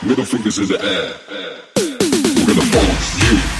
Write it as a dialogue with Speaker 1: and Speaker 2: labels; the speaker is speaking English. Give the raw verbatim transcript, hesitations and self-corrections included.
Speaker 1: middle fingers in the air. We're gonna funk you.